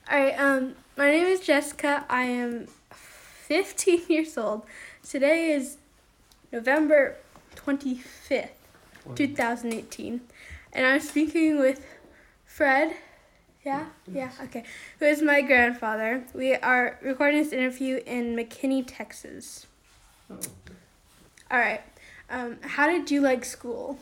All right. My name is Jessica. I am 15 years old. Today is November 25th, 2018, and I'm speaking with Fred. Yeah. Okay. Who is my grandfather? We are recording this interview in McKinney, Texas. Oh. All right. How did you like school?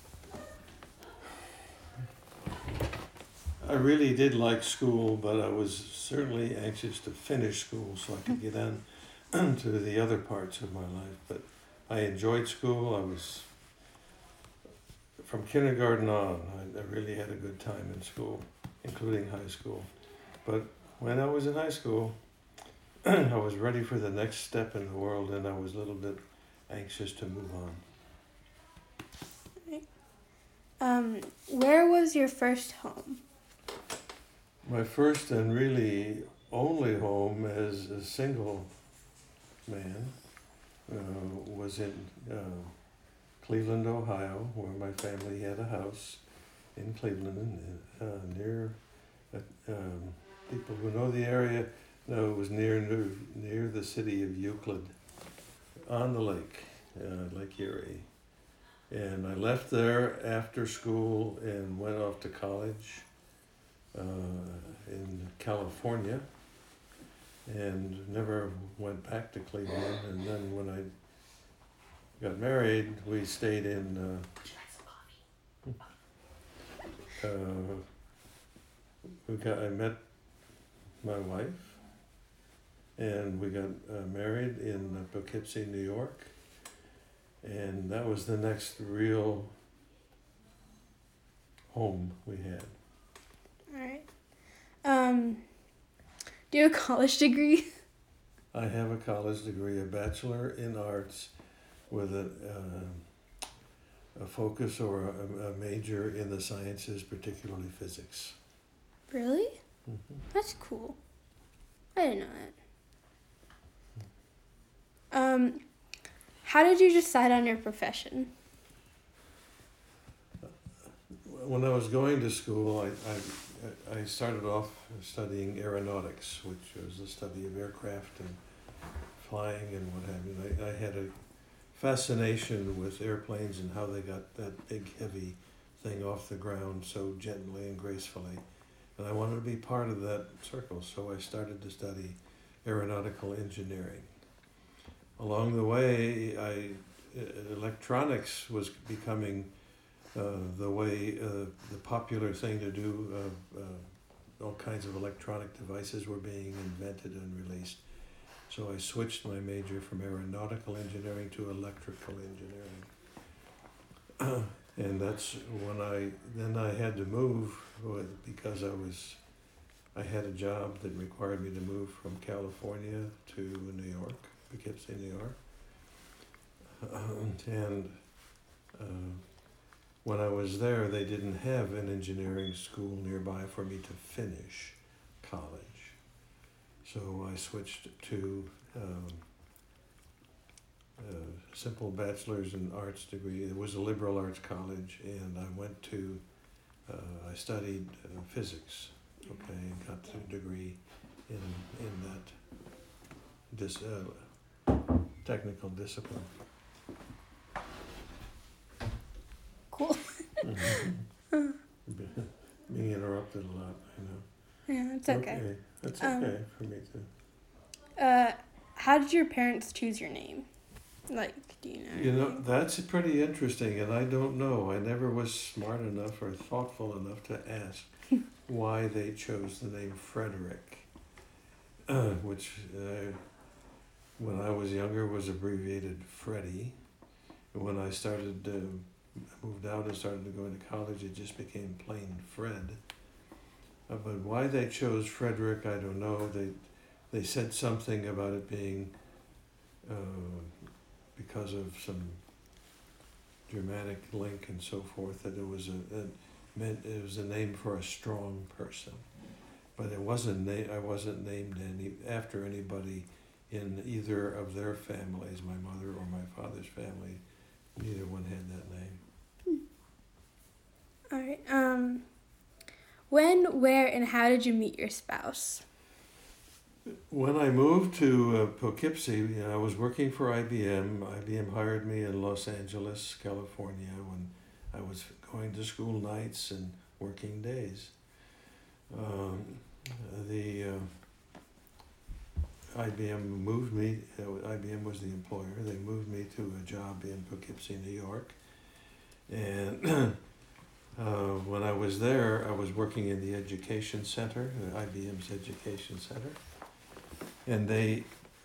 I really did like school, but I was certainly anxious to finish school so I could get on to the other parts of my life. But I enjoyed school. I was, from kindergarten on, I really had a good time in school, including high school. But when I was in high school, I was ready for the next step in the world, and I was a little bit anxious to move on. Where was your first home? My first and really only home as a single man was in Cleveland, Ohio, where my family had a house in Cleveland, near people who know the area know it was near the city of Euclid, on the lake, Lake Erie. And I left there after school and went off to college in California, and never went back to Cleveland. And then when I got married, we stayed in I met my wife, and we got married in Poughkeepsie, New York, and that was the next real home we had. All right. Do you have a college degree? I have a college degree, a Bachelor in Arts, with a focus or a major in the sciences, particularly physics. Really? Mm-hmm. That's cool. I didn't know that. How did you decide on your profession? When I was going to school, I started off studying aeronautics, which was the study of aircraft and flying and what have you. I had a fascination with airplanes and how they got that big, heavy thing off the ground so gently and gracefully. And I wanted to be part of that circle, so I started to study aeronautical engineering. Along the way, electronics was becoming the way, the popular thing to do. All kinds of electronic devices were being invented and released. So I switched my major from aeronautical engineering to electrical engineering. And that's when I had to move because I had a job that required me to move from California to New York, Poughkeepsie, New York. When I was there, they didn't have an engineering school nearby for me to finish college. So I switched to a simple bachelor's in arts degree. It was a liberal arts college, and I studied physics, and got a degree in that technical discipline. Cool. Mm-hmm. Being interrupted a lot, I know. Yeah, it's okay. That's okay for me too. How did your parents choose your name? Like, do you know? You know, that's pretty interesting, and I don't know. I never was smart enough or thoughtful enough to ask why they chose the name Frederick, which when I was younger was abbreviated Freddie. And when I moved out and started to go into college, it just became plain Fred. But why they chose Frederick, I don't know. They said something about it being because of some dramatic link and so forth, that it was a name for a strong person. But it wasn't I wasn't named after anybody in either of their families, my mother or my father's family. Neither one had that name. All right. When, where, and how did you meet your spouse? When I moved to Poughkeepsie, I was working for IBM. IBM hired me in Los Angeles, California, when I was going to school nights and working days. The IBM moved me, IBM was the employer, they moved me to a job in Poughkeepsie, New York. And when I was there, I was working in the education center, IBM's education center. And they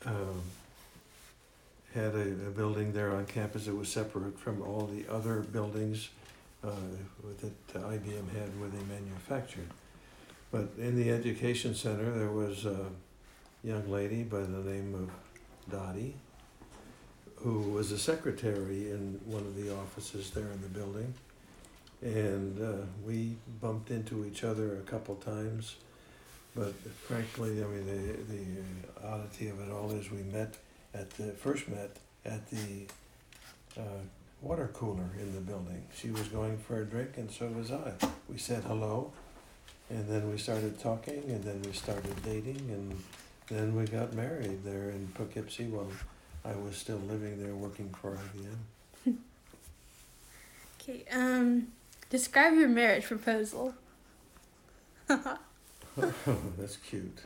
had a building there on campus that was separate from all the other buildings that IBM had where they manufactured. But in the education center, there was a young lady by the name of Dottie, who was a secretary in one of the offices there in the building. And we bumped into each other a couple times. But frankly, I mean, the oddity of it all is we first met at the water cooler in the building. She was going for a drink and so was I. We said hello, and then we started talking, and then we started dating, and then we got married there in Poughkeepsie while I was still living there working for IBM. Okay, describe your marriage proposal. That's cute.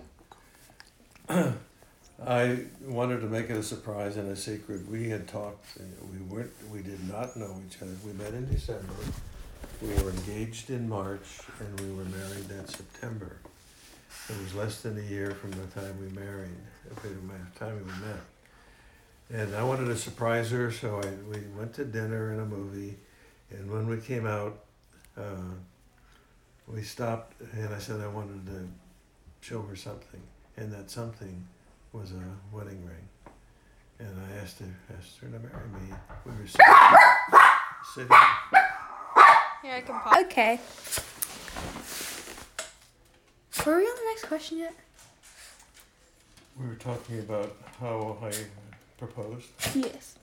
I wanted to make it a surprise and a secret. We had talked. We did not know each other. We met in December. We were engaged in March, and we were married that September. It was less than a year from the time we married, from the time we met. And I wanted to surprise her, so we went to dinner and a movie. And when we came out, we stopped, and I said I wanted to show her something, and that something was a wedding ring. And I asked her to marry me. We were sitting. Yeah, I can pause. Okay. Were we on the next question yet? We were talking about how I proposed. Yes.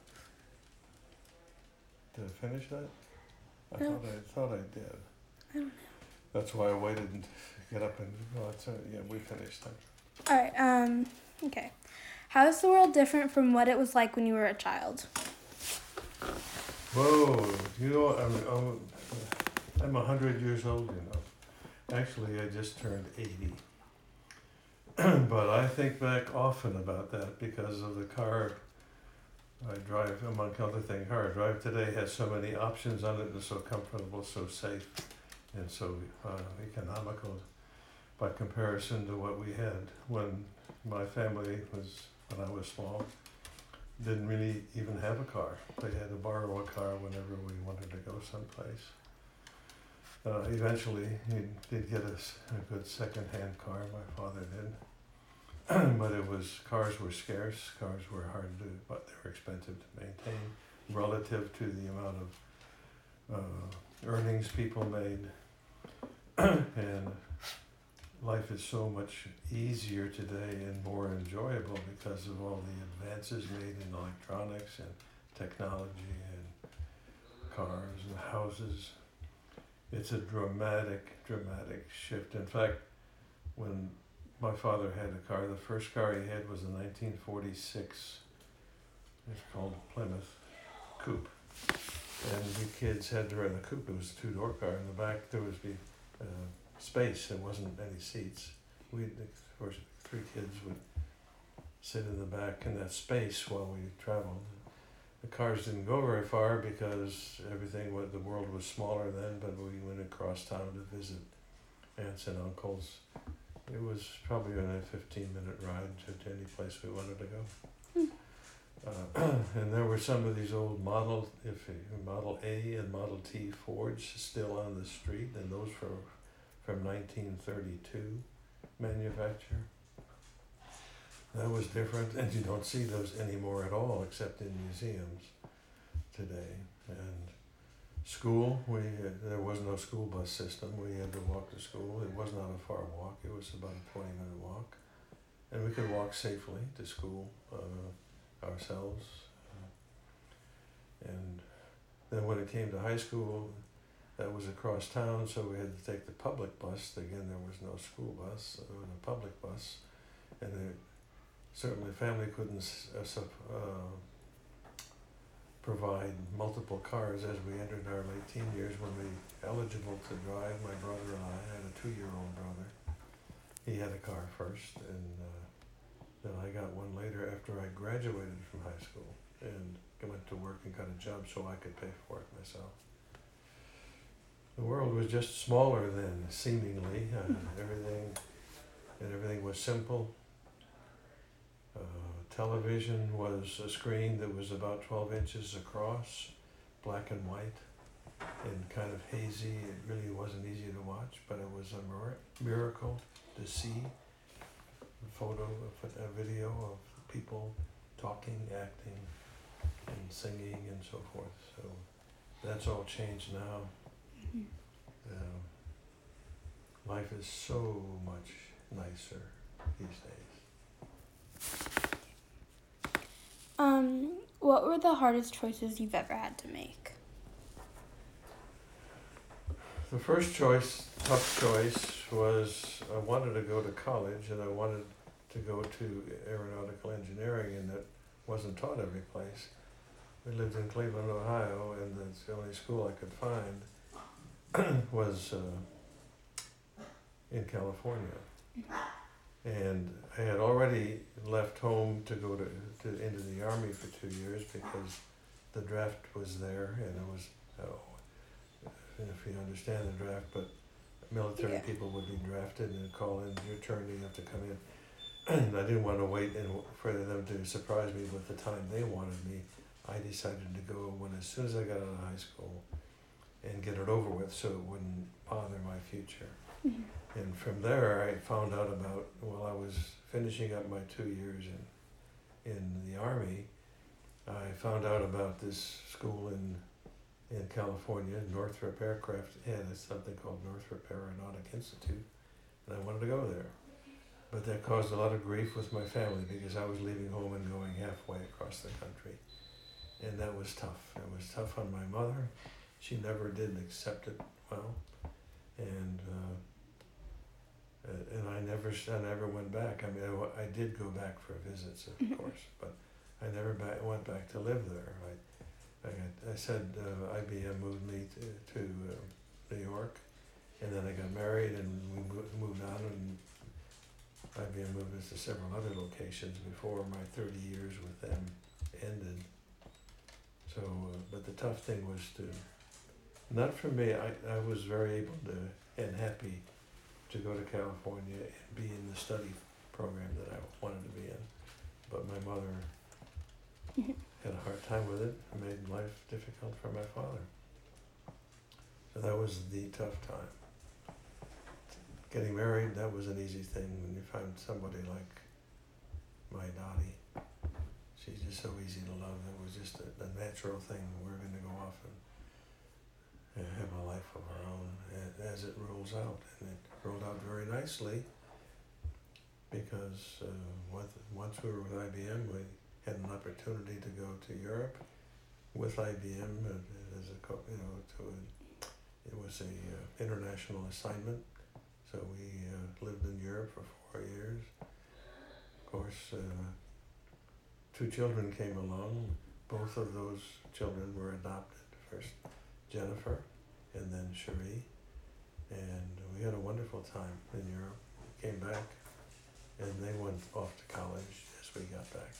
Did I finish that? I No. thought I did. I don't know. That's why I waited and get up and yeah, we finished that. All right. Okay. How is the world different from what it was like when you were a child? Whoa, I'm 100 years old, Actually, I just turned 80. But I think back often about that because of the car I drive, among other things. Car I drive today has so many options on it, and so comfortable, so safe, and so economical by comparison to what we had when my family when I was small, didn't really even have a car. They had to borrow a car whenever we wanted to go someplace. Eventually, he did get us a good second-hand car, my father did. But cars were scarce, cars were hard to do, but they were expensive to maintain relative to the amount of earnings people made. And life is so much easier today and more enjoyable because of all the advances made in electronics and technology and cars and houses. It's a dramatic shift. In fact, when my father had a car, the first car he had was a 1946, it's called Plymouth Coupe. And we kids had to ride the coupe. It was a two-door car. In the back there was space. There wasn't any seats. Of course, three kids would sit in the back in that space while we traveled. The cars didn't go very far because the world was smaller then, but we went across town to visit aunts and uncles. It was probably a 15-minute ride to any place we wanted to go. And there were some of these old Model A and Model T Fords still on the street, and those were from 1932 manufacture. That was different, and you don't see those anymore at all, except in museums today. And school, there was no school bus system. We had to walk to school. It was not a far walk. It was about a 20-minute walk. And we could walk safely to school ourselves. And then when it came to high school, that was across town, so we had to take the public bus. Again, there was no school bus, it was a public bus. And certainly family couldn't provide multiple cars as we entered our late teen years when we eligible to drive. My brother and I had a 2-year-old brother. He had a car first, and then I got one later after I graduated from high school and went to work and got a job so I could pay for it myself. The world was just smaller then, seemingly. Everything was simple. Television was a screen that was about 12 inches across, black and white, and kind of hazy. It really wasn't easy to watch, but it was a miracle to see a video of people talking, acting, and singing and so forth. So that's all changed now. Life is so much nicer these days. What were the hardest choices you've ever had to make? The first tough choice, was I wanted to go to college, and I wanted to go to aeronautical engineering, and that wasn't taught every place. We lived in Cleveland, Ohio, and that's the only school I could find was in California. And I had already left home to go into the Army for 2 years because the draft was there, and it was, if you understand the draft, but military people would be drafted and call in, your turn, you have to come in. And I didn't want to wait for them to surprise me with the time they wanted me. I decided to go as soon as I got out of high school and get it over with so it wouldn't bother my future. Mm-hmm. And from there, I found out while I was finishing up my 2 years in the Army, I found out about this school in California, Northrop Aircraft had something called Northrop Aeronautic Institute, and I wanted to go there. But that caused a lot of grief with my family because I was leaving home and going halfway across the country. And that was tough. It was tough on my mother. She never did accept it well. And I never went back. I mean, I did go back for visits, of course, but I never went back to live there. I said IBM moved me to New York, and then I got married, and we moved on, and IBM moved us to several other locations before my 30 years with them ended. So, but the tough thing was not for me, I was very able to and happy to go to California and be in the study program that I wanted to be in. But my mother had a hard time with it and made life difficult for my father. So that was the tough time. Getting married, that was an easy thing when you find somebody like my Dottie. She's just so easy to love. It was just a natural thing. We're going to go off and have a life of our own as it rolls out. And it rolled out very nicely because once we were with IBM, we had an opportunity to go to Europe with IBM it was a international assignment. So we lived in Europe for 4 years. Of course, 2 children came along. Both of those children were adopted. First Jennifer and then Cherie. And we had a wonderful time in Europe. Came back and they went off to college as we got back.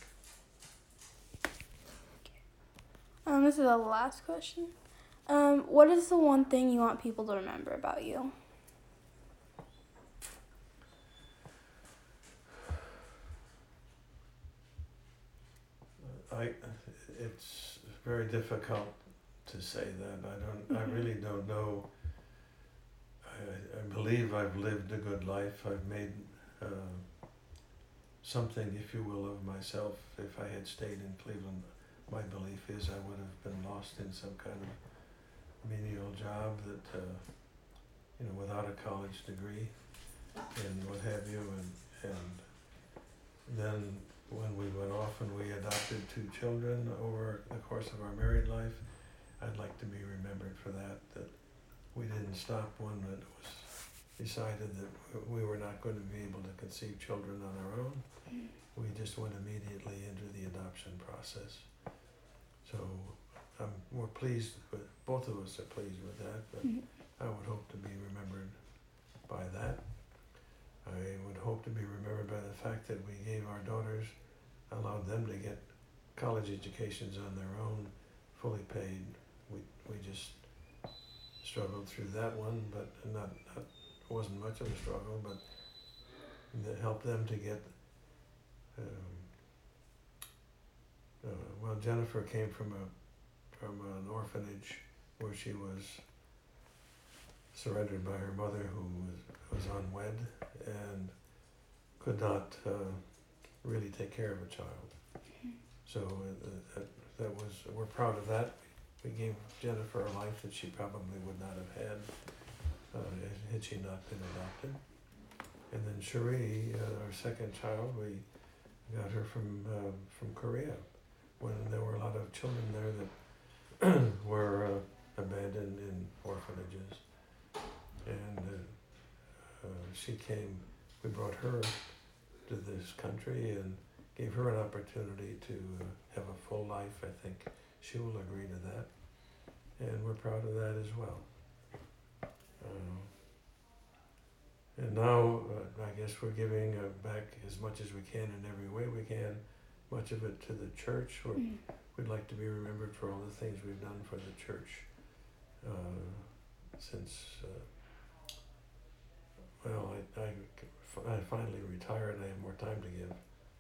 This is the last question. What is the one thing you want people to remember about you? It's very difficult to say that. I really don't know. I believe I've lived a good life. I've made something, if you will, of myself. If I had stayed in Cleveland, my belief is I would have been lost in some kind of menial job that, without a college degree and what have you. And then when we went off and we adopted 2 children over the course of our married life, I'd like to be remembered for that we didn't stop when it was decided that we were not going to be able to conceive children on our own. We just went immediately into the adoption process. So we're pleased with, both of us are pleased with that, but I would hope to be remembered by that. I would hope to be remembered by the fact that we gave our daughters, allowed them to get college educations on their own, fully paid. We just struggled through that one, but not wasn't much of a struggle, but that helped them to get. Well, Jennifer came from an orphanage where she was surrendered by her mother, who was unwed and could not really take care of a child. So that was, we're proud of that. We gave Jennifer a life that she probably would not have had had she not been adopted. And then Cherie, our second child, we got her from Korea, when there were a lot of children there that were abandoned in orphanages. And she came, we brought her to this country and gave her an opportunity to have a full life. I think she will agree to that. And we're proud of that as well. And now, I guess we're giving back as much as we can in every way we can, much of it to the church. We'd like to be remembered for all the things we've done for the church since, well, I finally retired. I have more time to give.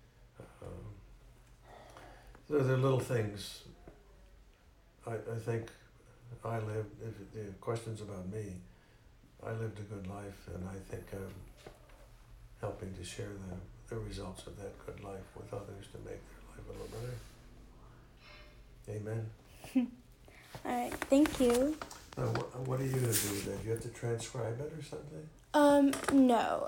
So there are little things. I think I lived, if the question's about me, I lived a good life, and I think I'm helping to share the results of that good life with others to make their life a little better. Amen. All right, thank you. What are you going to do with that? Do you have to transcribe it or something? No.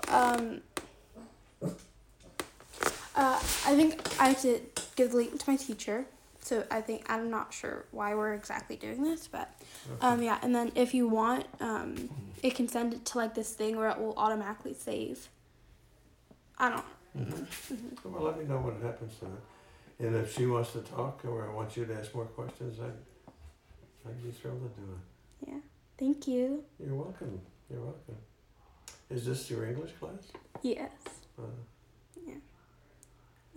I think I have to give the link to my teacher. So I'm not sure why we're exactly doing this, but Okay. yeah. And then if you want, it can send it to like this thing where it will automatically save. I don't. Well, let me know what happens to it. And if she wants to talk, or I want you to ask more questions, I'd be thrilled to do it. Yeah. Thank you. You're welcome. You're welcome. Is this your English class? Yes. Uh, Yeah.